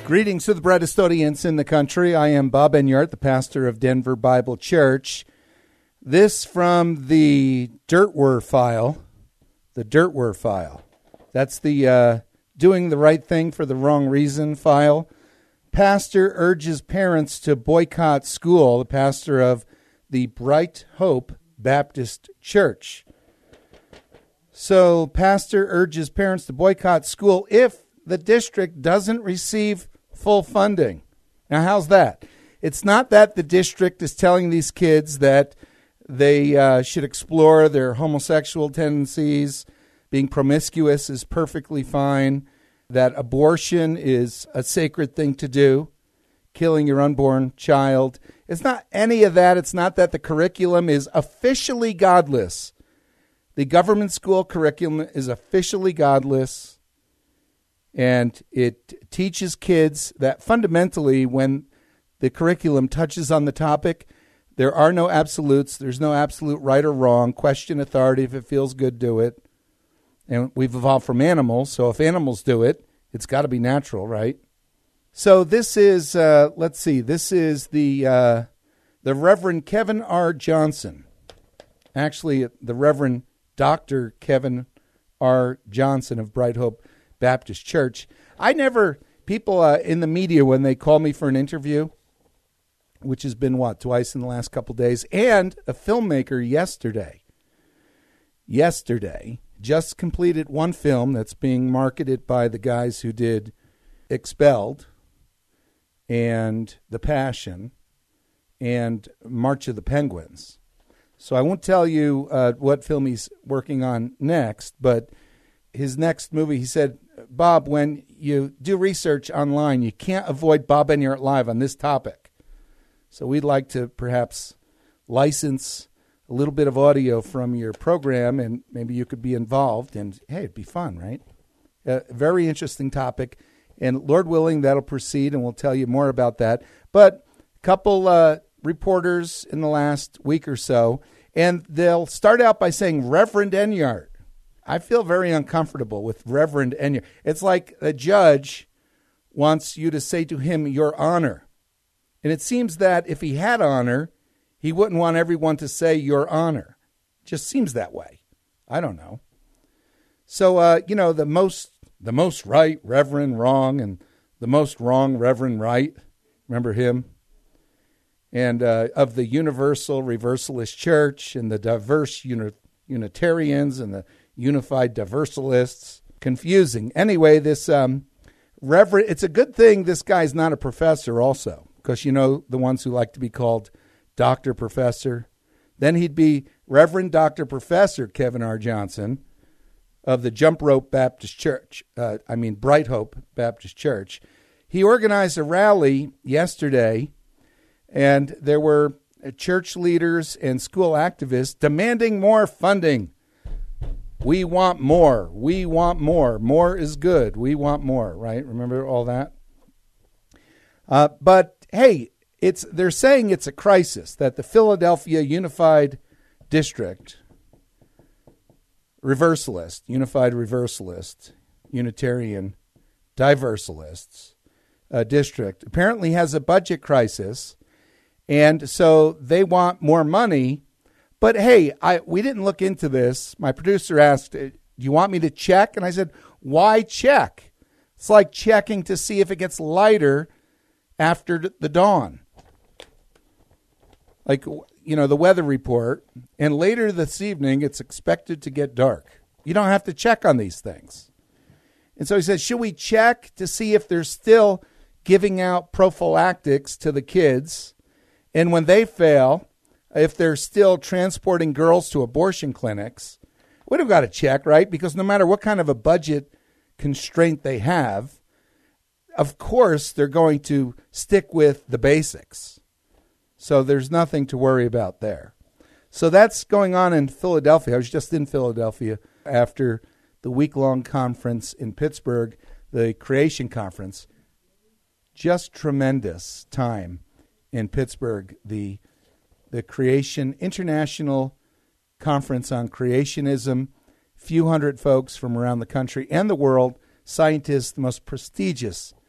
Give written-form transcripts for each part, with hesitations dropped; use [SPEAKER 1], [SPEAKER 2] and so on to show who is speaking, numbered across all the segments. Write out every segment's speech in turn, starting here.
[SPEAKER 1] Greetings to the brightest audience in the country. I am Bob Enyart, the pastor of Denver Bible Church. This from the Dirtware file. The Dirtware file. That's the doing the right thing for the wrong reason file. Pastor urges parents to boycott school. The pastor of the Bright Hope Baptist Church. So, pastor urges parents to boycott school if the district doesn't receive full funding. Now, how's that? It's not that the district is telling these kids that they should explore their homosexual tendencies. Being promiscuous is perfectly fine. That abortion is a sacred thing to do. Killing your unborn child. It's not any of that. It's not that the curriculum is officially godless. The government school curriculum is officially godless. And it teaches kids that fundamentally when the curriculum touches on the topic, there are no absolutes. There's no absolute right or wrong. Question authority. If it feels good, do it. And we've evolved from animals, so if animals do it, it's got to be natural, right? So this is, this is the Reverend Kevin R. Johnson. Actually, the Reverend Dr. Kevin R. Johnson of Bright Hope Baptist Church. People in the media, when they call me for an interview, which has been, twice in the last couple days, and a filmmaker yesterday, just completed one film that's being marketed by the guys who did Expelled and The Passion and March of the Penguins. So I won't tell you what film he's working on next, but his next movie, he said, Bob, when you do research online, you can't avoid Bob Enyart Live on this topic. So we'd like to perhaps license a little bit of audio from your program, and maybe you could be involved. And, hey, it'd be fun, right? A very interesting topic. And Lord willing, that'll proceed, and we'll tell you more about that. But a couple reporters in the last week or so, and they'll start out by saying, Reverend Enyart. I feel very uncomfortable with Reverend Enyart. It's like a judge wants you to say to him, Your Honor. And it seems that if he had honor, he wouldn't want everyone to say Your Honor. It just seems that way. I don't know. So, the most right, Reverend wrong, and the most wrong, Reverend right. Remember him? And of the Universal Reversalist Church and the diverse Unitarians and the Unified Diversalists. Confusing. Anyway, this Reverend, it's a good thing this guy's not a professor also, because the ones who like to be called Dr. Professor. Then he'd be Reverend Dr. Professor Kevin R. Johnson of the Jump Rope Baptist Church, Bright Hope Baptist Church. He organized a rally yesterday, and there were church leaders and school activists demanding more funding. We want more. We want more. More is good. We want more, right? Remember all that? But, hey, they're saying it's a crisis, that the Philadelphia Unified District, Unified Reversalist, Unitarian Diversalists district, apparently has a budget crisis, and so they want more money. But, hey, we didn't look into this. My producer asked, do you want me to check? And I said, why check? It's like checking to see if it gets lighter after the dawn. Like, the weather report. And later this evening, it's expected to get dark. You don't have to check on these things. And so he said, should we check to see if they're still giving out prophylactics to the kids? And when they fail, if they're still transporting girls to abortion clinics, we'd have got to check, right? Because no matter what kind of a budget constraint they have, of course, they're going to stick with the basics. So there's nothing to worry about there. So that's going on in Philadelphia. I was just in Philadelphia after the week-long conference in Pittsburgh, the Creation Conference. Just tremendous time in Pittsburgh, the Creation International Conference on Creationism. Few hundred folks from around the country and the world, scientists, the most prestigious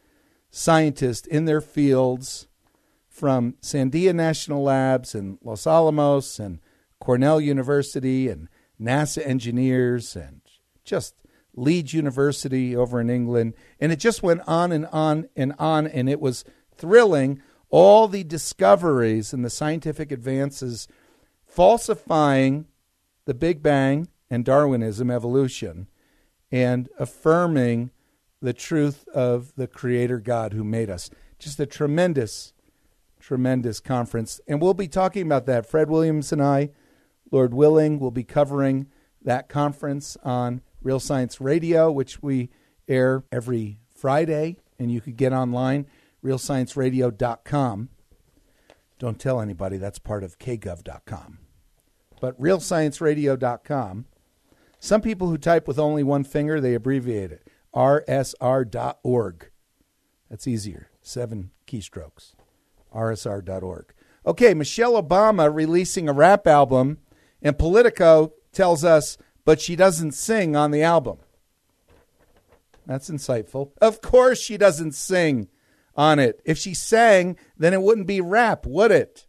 [SPEAKER 1] scientists in their fields from Sandia National Labs and Los Alamos and Cornell University and NASA engineers and just Leeds University over in England. And it just went on and on and on, and it was thrilling. All the discoveries and the scientific advances falsifying the Big Bang and Darwinism, evolution, and affirming the truth of the Creator God who made us. Just a tremendous, tremendous conference. And we'll be talking about that. Fred Williams and I, Lord willing, will be covering that conference on Real Science Radio, which we air every Friday, and you could get online, realscienceradio.com. Don't tell anybody, that's part of kgov.com. But realscienceradio.com. Some people who type with only one finger, they abbreviate it. rsr.org. That's easier. 7 keystrokes. rsr.org. Okay, Michelle Obama releasing a rap album, and Politico tells us, but she doesn't sing on the album. That's insightful. Of course she doesn't sing on it. If she sang, then it wouldn't be rap, would it?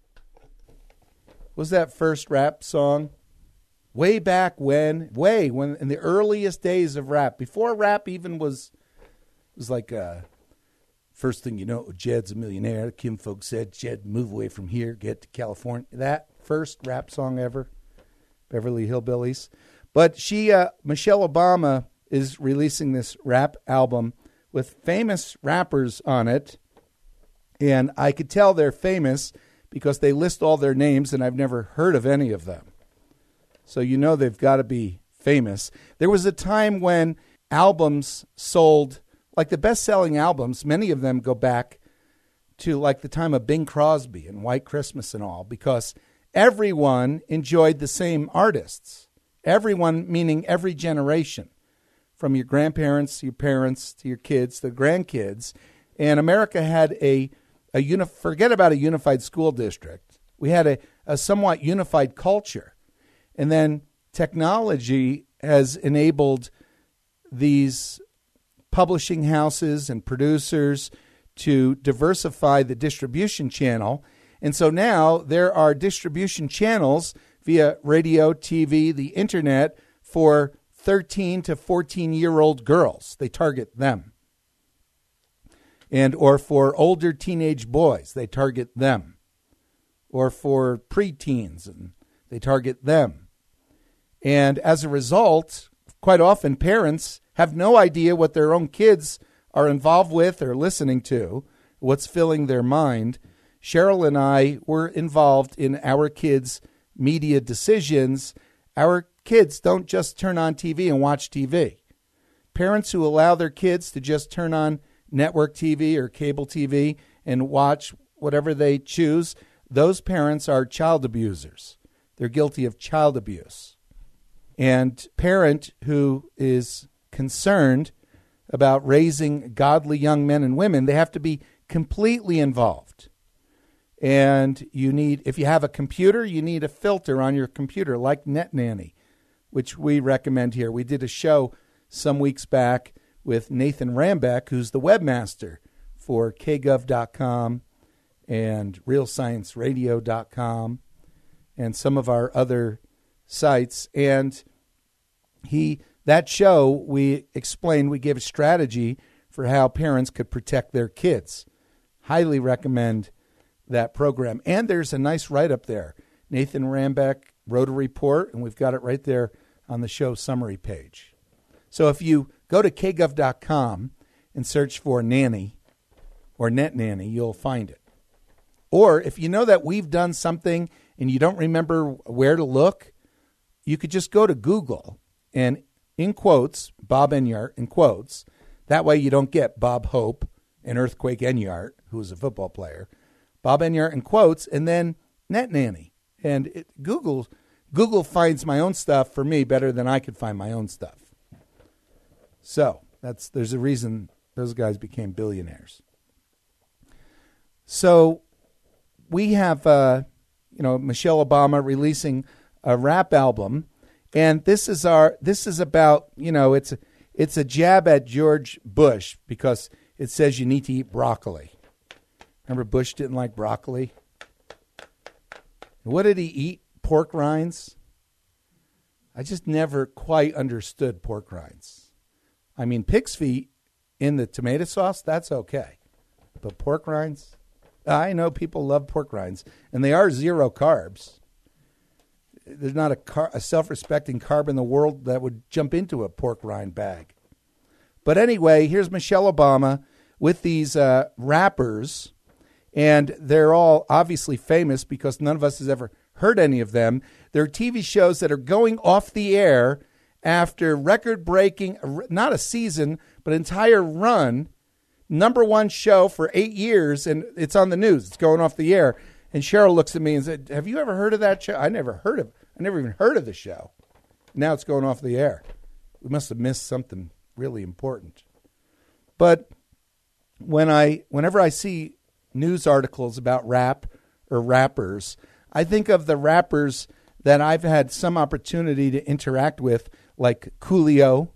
[SPEAKER 1] Was that first rap song? Way back when in the earliest days of rap, before rap even was like first thing you know, Jed's a millionaire. Kim Folk said, Jed, move away from here, get to California. That first rap song ever, Beverly Hillbillies. But Michelle Obama is releasing this rap album with famous rappers on it. And I could tell they're famous because they list all their names, and I've never heard of any of them. So you know they've got to be famous. There was a time when albums sold, like the best-selling albums, many of them go back to like the time of Bing Crosby and White Christmas and all, because everyone enjoyed the same artists. Everyone, meaning every generation, from your grandparents to your parents to your kids to the grandkids. And America had forget about a unified school district. We had a somewhat unified culture. And then technology has enabled these publishing houses and producers to diversify the distribution channel. And so now there are distribution channels via radio, TV, the internet for 13 to 14-year-old girls. They target them. Or for older teenage boys, they target them. Or for preteens, and they target them. And as a result, quite often parents have no idea what their own kids are involved with or listening to, what's filling their mind. Cheryl and I were involved in our kids' media decisions. Our kids don't just turn on TV and watch TV. Parents who allow their kids to just turn on network TV or cable TV and watch whatever they choose, those parents are child abusers. They're guilty of child abuse. And parent who is concerned about raising godly young men and women, they have to be completely involved. And if you have a computer, you need a filter on your computer like NetNanny, which we recommend here. We did a show some weeks back with Nathan Rambeck, who's the webmaster for kgov.com and realscienceradio.com and some of our other sites. And that show, we explained, we gave a strategy for how parents could protect their kids. Highly recommend that program. And there's a nice write-up there. Nathan Rambeck wrote a report, and we've got it right there on the show summary page. So if you go to kgov.com and search for Nanny or NetNanny, you'll find it. Or if you know that we've done something and you don't remember where to look, you could just go to Google and, in quotes, Bob Enyart, in quotes. That way you don't get Bob Hope and Earthquake Enyart, who was a football player. Bob Enyart in quotes, and then NetNanny. And Google finds my own stuff for me better than I could find my own stuff. So there's a reason those guys became billionaires. So we have Michelle Obama releasing a rap album, and this is about it's a jab at George Bush, because it says you need to eat broccoli. Remember Bush didn't like broccoli? What did he eat? Pork rinds? I just never quite understood pork rinds. I mean, pig's feet in the tomato sauce, that's okay. But pork rinds? I know people love pork rinds, and they are 0 carbs. There's not a self-respecting carb in the world that would jump into a pork rind bag. But anyway, here's Michelle Obama with these rappers, and they're all obviously famous because none of us has ever heard any of them. They're TV shows that are going off the air after record-breaking, not a season, but entire run, #1 show for 8 years, and it's on the news. It's going off the air. And Cheryl looks at me and said, have you ever heard of that show? I never even heard of the show. Now it's going off the air. We must have missed something really important. But whenever I see news articles about rap or rappers, I think of the rappers that I've had some opportunity to interact with, like Coolio.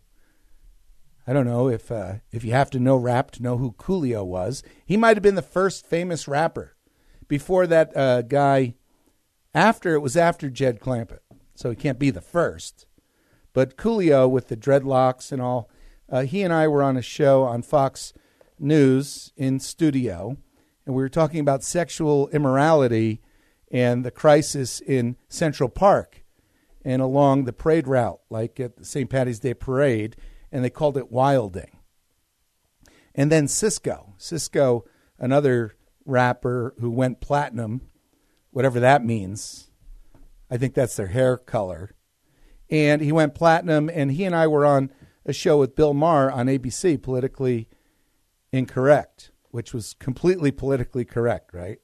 [SPEAKER 1] I don't know if you have to know rap to know who Coolio was. He might have been the first famous rapper. Before that guy, it was after Jed Clampett, so he can't be the first. But Coolio with the dreadlocks and all, he and I were on a show on Fox News in studio, and we were talking about sexual immorality and the crisis in Central Park and along the parade route, like at the St. Paddy's Day Parade, and they called it wilding. And then Cisco, another rapper who went platinum, whatever that means. I think that's their hair color. And he went platinum, and he and I were on a show with Bill Maher on ABC, Politically Incorrect, which was completely politically correct, right?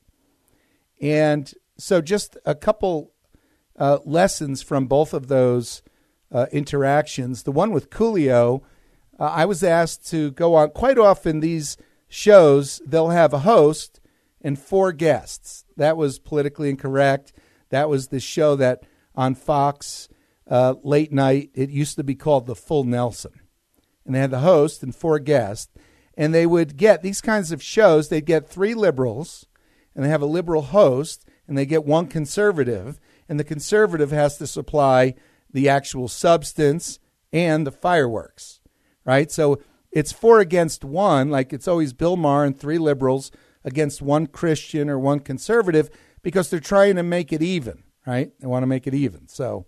[SPEAKER 1] And so just a couple lessons from both of those interactions. The one with Coolio, I was asked to go on. Quite often these shows, they'll have a host and 4 guests. That was Politically Incorrect. That was the show that on Fox late night, it used to be called The Full Nelson. And they had the host and 4 guests. And they would get these kinds of shows. They'd get 3 liberals, and they have a liberal host, and they get 1 conservative. And the conservative has to supply the actual substance and the fireworks, right? So it's 4 against 1, like it's always Bill Maher and 3 liberals against 1 Christian or 1 conservative, because they're trying to make it even, right? They want to make it even. So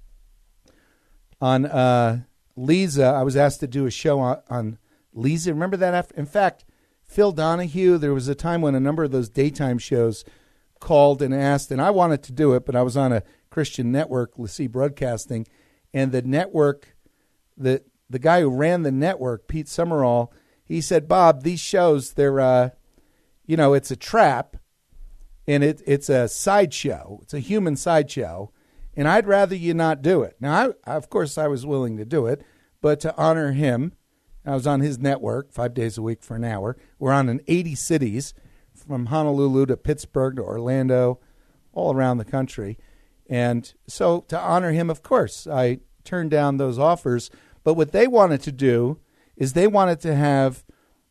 [SPEAKER 1] on Lisa, I was asked to do a show on Lisa. Remember that? In fact, Phil Donahue, there was a time when a number of those daytime shows called and asked, and I wanted to do it, but I was on a Christian network, LeSee Broadcasting, and the network, the guy who ran the network, Pete Summerall, he said, Bob, these shows, they're, it's a trap, and it's a sideshow. It's a human sideshow, and I'd rather you not do it. Now, of course, I was willing to do it, but to honor him, I was on his network 5 days a week for an hour. We're on in 80 cities, from Honolulu to Pittsburgh to Orlando, all around the country. And so to honor him, of course, I turned down those offers. But what they wanted to do is they wanted to have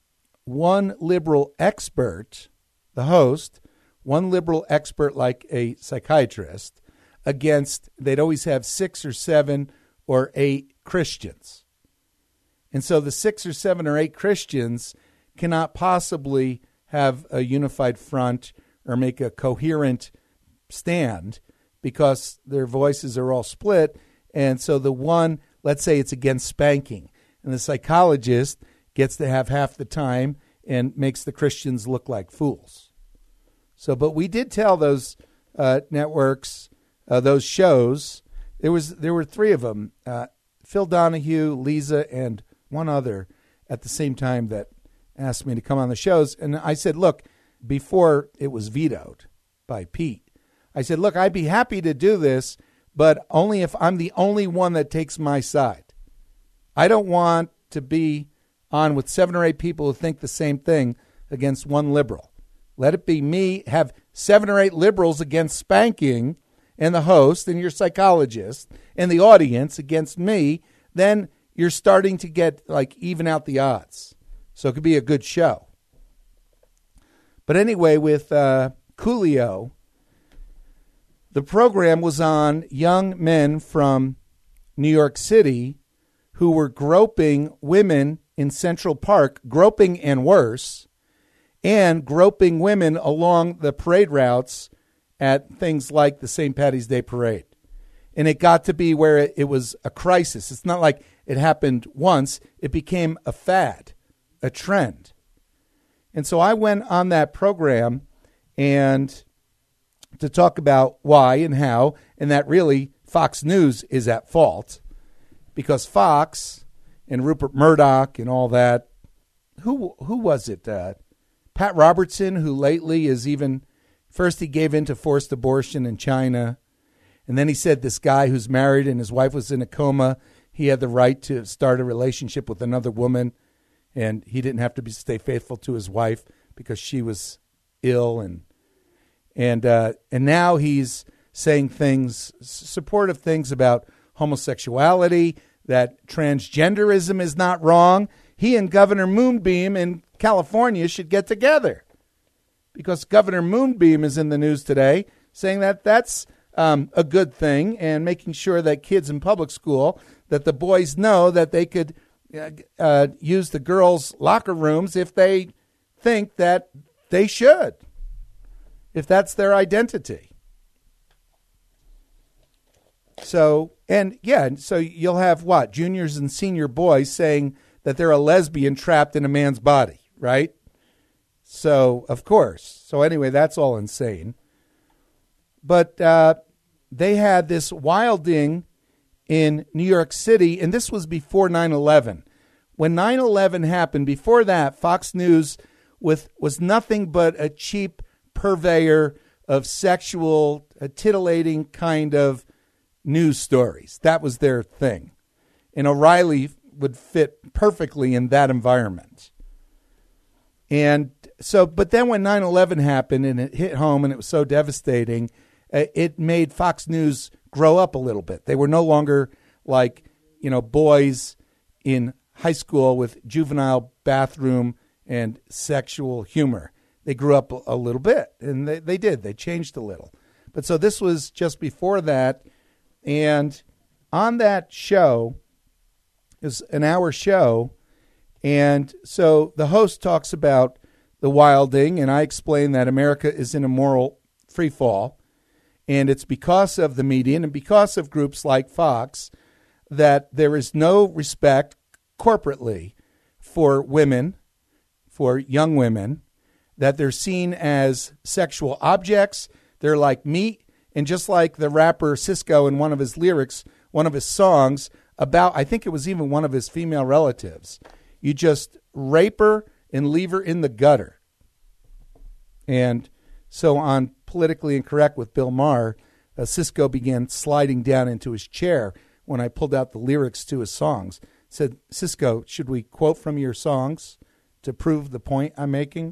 [SPEAKER 1] 1 liberal expert, the host, 1 liberal expert like a psychiatrist, against, they'd always have 6 or 7 or 8 Christians. And so the 6 or 7 or 8 Christians cannot possibly have a unified front or make a coherent stand because their voices are all split. And so the one, let's say it's against spanking, and the psychologist gets to have half the time and makes the Christians look like fools. So, but we did tell those networks, those shows, there were 3 of them, Phil Donahue, Lisa, and 1 other at the same time that asked me to come on the shows. And I said, look, before it was vetoed by Pete, I said, look, I'd be happy to do this, but only if I'm the only one that takes my side. I don't want to be on with 7 or 8 people who think the same thing against 1 liberal. Let it be me, have 7 or 8 liberals against spanking and the host and your psychologist and the audience against me. Then you're starting to get, like, even out the odds. So it could be a good show. But anyway, with Coolio, the program was on young men from New York City who were groping women in Central Park, groping and worse, and groping women along the parade routes at things like the St. Paddy's Day Parade. And it got to be where it was a crisis. It's not like it happened once. It became a fad, a trend. And so I went on that program and to talk about why and how, and that really Fox News is at fault because Fox and Rupert Murdoch and all that, who was it? Pat Robertson, who lately is even, first he gave in to forced abortion in China, and then he said this guy who's married and his wife was in a coma, he had the right to start a relationship with another woman, and he didn't have to stay faithful to his wife because she was ill, and now he's saying things, supportive things about homosexuality, that transgenderism is not wrong. He and Governor Moonbeam in California should get together because Governor Moonbeam is in the news today saying that that's a good thing and making sure that kids in public school, that the boys know that they could use the girls' locker rooms if they think that they should, if that's their identity. So, so you'll have what? Juniors and senior boys saying that they're a lesbian trapped in a man's body, right? So, of course. So anyway, that's all insane. But they had this wilding in New York City, and this was before 9/11. When 9/11 happened, before that, Fox News was nothing but a cheap purveyor of sexual, titillating kind of news stories. That was their thing. And O'Reilly would fit perfectly in that environment. And so, but then when 9/11 happened and it hit home and it was so devastating, it made Fox News grow up a little bit. They were no longer like, boys in high school with juvenile bathroom and sexual humor. They grew up a little bit, and they did. They changed a little. But so this was just before that, and on that show, it was an hour show, and so the host talks about the wilding, and I explain that America is in a moral free fall, and it's because of the media and because of groups like Fox that there is no respect corporately for women, for young women, that they're seen as sexual objects. They're like meat. And just like the rapper Cisco in one of his lyrics, one of his songs about, I think it was even one of his female relatives, you just rape her and leave her in the gutter. And so on Politically Incorrect with Bill Maher, Cisco began sliding down into his chair when I pulled out the lyrics to his songs. Said, Cisco, should we quote from your songs to prove the point I'm making?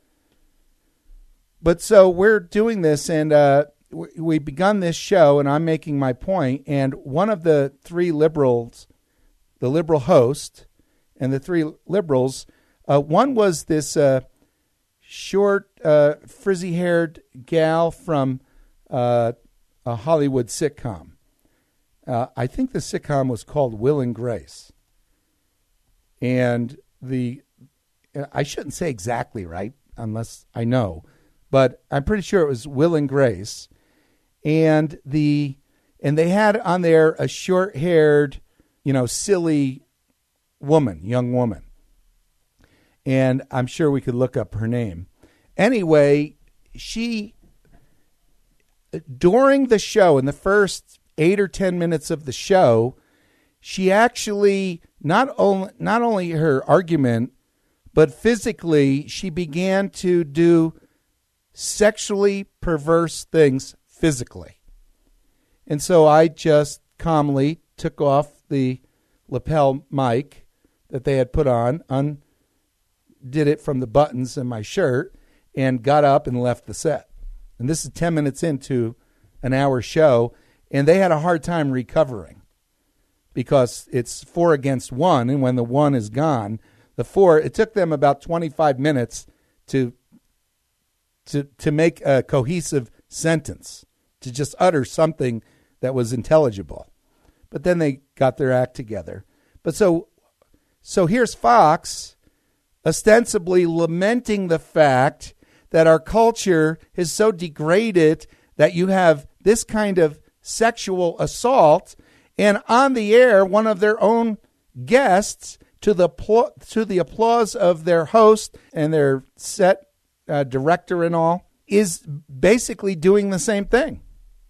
[SPEAKER 1] But so we're doing this, and we begun this show, and I'm making my point, and one of the three liberals, the liberal host, and the three liberals, one was this short, frizzy-haired gal from a Hollywood sitcom. I think the sitcom was called Will and Grace. And I shouldn't say exactly right, unless I know, but I'm pretty sure it was Will and Grace. And they had on there a short-haired, silly woman, young woman. And I'm sure we could look up her name. Anyway, during the show, in the first 8 or 10 minutes of the show, she actually, not only her argument, but physically, she began to do sexually perverse things physically. And so I just calmly took off the lapel mic that they had put on, undid it from the buttons in my shirt, and got up and left the set. And this is 10 minutes into an hour show, and they had a hard time recovering because it's 4 against 1, and when the 1 is gone, The 4, it took them about 25 minutes to make a cohesive sentence, to just utter something that was intelligible. But then they got their act together. But so here's Fox ostensibly lamenting the fact that our culture is so degraded that you have this kind of sexual assault, and on the air, one of their own guests, to the applause of their host and their set director and all, is basically doing the same thing.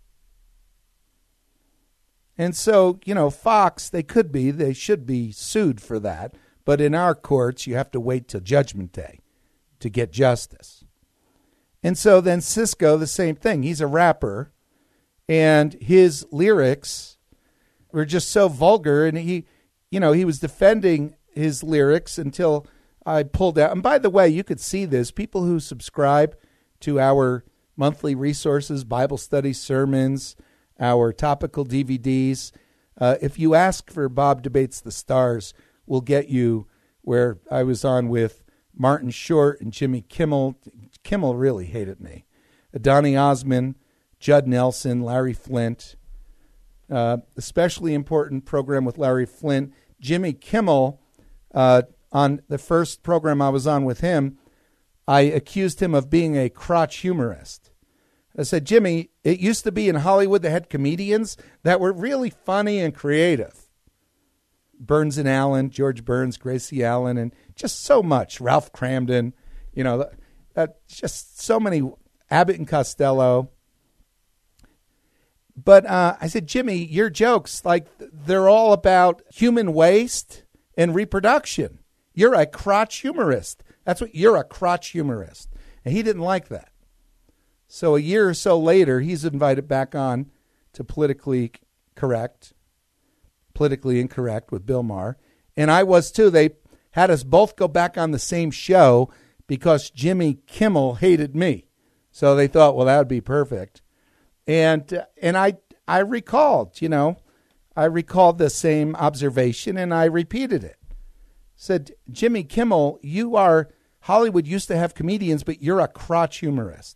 [SPEAKER 1] And so, Fox, they should be sued for that. But in our courts, you have to wait till Judgment Day to get justice. And so then Sisqo, the same thing. He's a rapper, and his lyrics were just so vulgar, and he was defending his lyrics until I pulled out. And by the way, you could see this. People who subscribe to our monthly resources, Bible study sermons, our topical DVDs, if you ask for Bob Debates the Stars, we'll get you where I was on with Martin Short and Jimmy Kimmel. Kimmel really hated me. Donny Osmond, Judd Nelson, Larry Flint. Especially important program with Larry Flint. Jimmy Kimmel, on the first program I was on with him, I accused him of being a crotch humorist. I said, Jimmy, it used to be in Hollywood they had comedians that were really funny and creative. Burns and Allen, George Burns, Gracie Allen, and just so much. Ralph Cramden, just so many. Abbott and Costello. But I said, Jimmy, your jokes, they're all about human waste and reproduction. You're a crotch humorist. You're a crotch humorist. And he didn't like that. So a year or so later, he's invited back on to Politically Incorrect with Bill Maher. And I was too. They had us both go back on the same show because Jimmy Kimmel hated me. So they thought, well, that would be perfect. And I recalled, the same observation, and I repeated it. Said, Jimmy Kimmel, Hollywood used to have comedians, but you're a crotch humorist.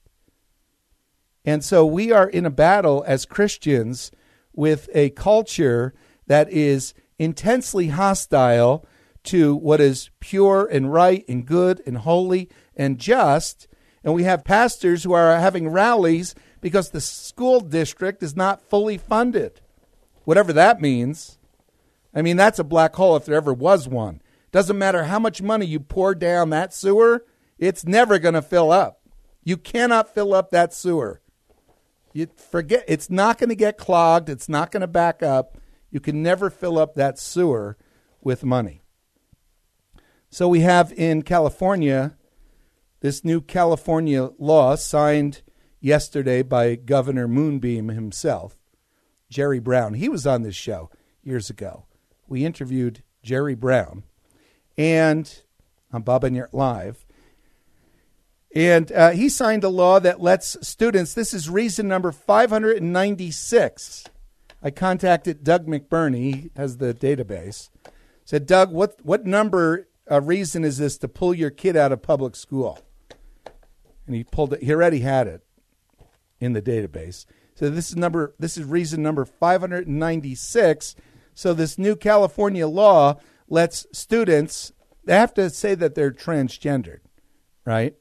[SPEAKER 1] And so we are in a battle as Christians with a culture that is intensely hostile to what is pure and right and good and holy and just. And we have pastors who are having rallies because the school district is not fully funded, whatever that means. I mean, that's a black hole if there ever was one. Doesn't matter how much money you pour down that sewer, it's never going to fill up. You cannot fill up that sewer. You forget, it's not going to get clogged. It's not going to back up. You can never fill up that sewer with money. So we have in California this new California law signed yesterday by Governor Moonbeam himself, Jerry Brown. He was on this show years ago. We interviewed Jerry Brown and on Bob and Yert Live. And he signed a law that lets students, this is reason number 596. I contacted Doug McBurney, he has the database. Said, Doug, what number reason is this to pull your kid out of public school? And he pulled it, he already had it in the database. So this is reason number 596. So this new California law lets students, they have to say that they're transgendered, right?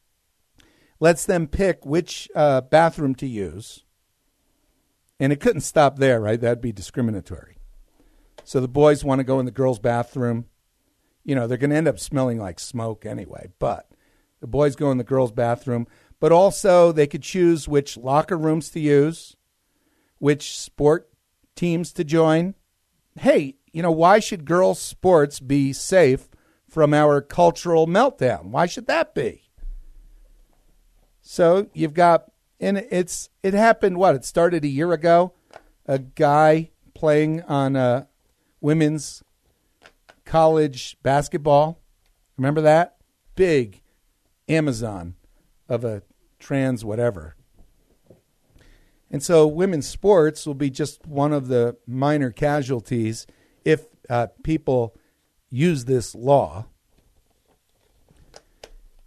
[SPEAKER 1] Lets them pick which bathroom to use. And it couldn't stop there, right? That'd be discriminatory. So the boys want to go in the girls' bathroom. They're going to end up smelling like smoke anyway. But the boys go in the girls' bathroom. But also they could choose which locker rooms to use, which sport teams to join. Hey, why should girls' sports be safe from our cultural meltdown? Why should that be? So you've got, and it happened, it started a year ago, a guy playing on women's college basketball. Remember that? Big Amazon of a trans whatever. And so women's sports will be just one of the minor casualties if people use this law.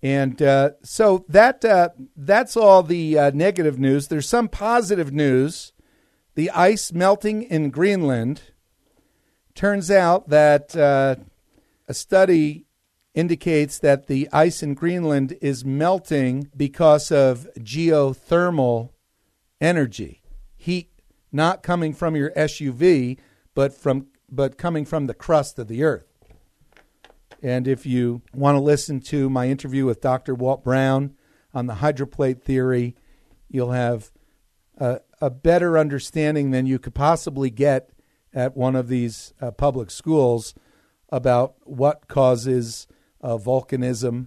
[SPEAKER 1] And so that's all the negative news. There's some positive news. The ice melting in Greenland. Turns out that a study indicates that the ice in Greenland is melting because of geothermal energy. Heat not coming from your SUV, but coming from the crust of the earth. And if you want to listen to my interview with Dr. Walt Brown on the hydroplate theory, you'll have a better understanding than you could possibly get at one of these public schools about what causes volcanism.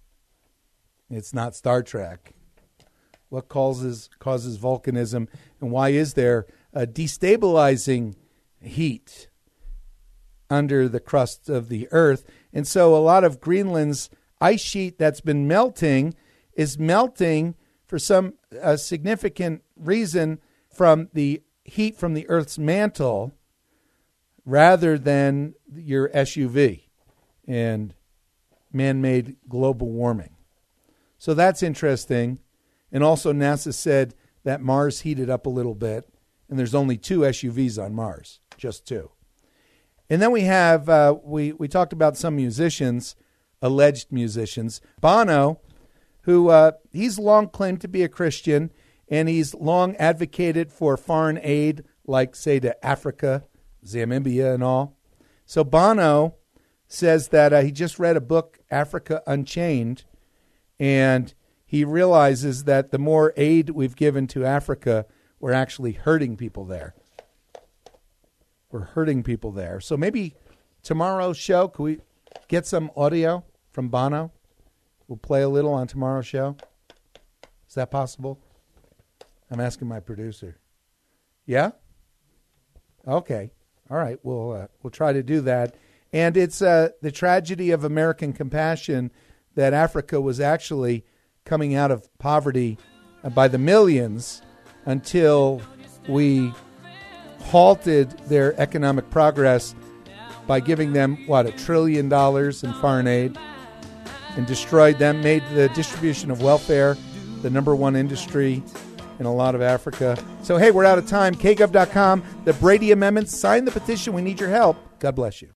[SPEAKER 1] It's not Star Trek. What causes volcanism, and why is there a destabilizing heat under the crust of the earth? And so a lot of Greenland's ice sheet that's been melting is melting for some significant reason from the heat from the Earth's mantle rather than your SUV and man-made global warming. So that's interesting. And also NASA said that Mars heated up a little bit, and there's only 2 SUVs on Mars, just 2. And then we have, we talked about some musicians, alleged musicians. Bono, who he's long claimed to be a Christian, and he's long advocated for foreign aid, like, say, to Africa, Zambia, and all. So Bono says that he just read a book, Africa Unchained, and he realizes that the more aid we've given to Africa, we're actually hurting people there. We're hurting people there. So maybe tomorrow's show, can we get some audio from Bono? We'll play a little on tomorrow's show. Is that possible? I'm asking my producer. Yeah? Okay. All right. We'll try to do that. And it's the tragedy of American compassion that Africa was actually coming out of poverty by the millions until we halted their economic progress by giving them, $1 trillion in foreign aid, and destroyed them, made the distribution of welfare the number one industry in a lot of Africa. So, hey, we're out of time. KGov.com, the Brady Amendments. Sign the petition. We need your help. God bless you.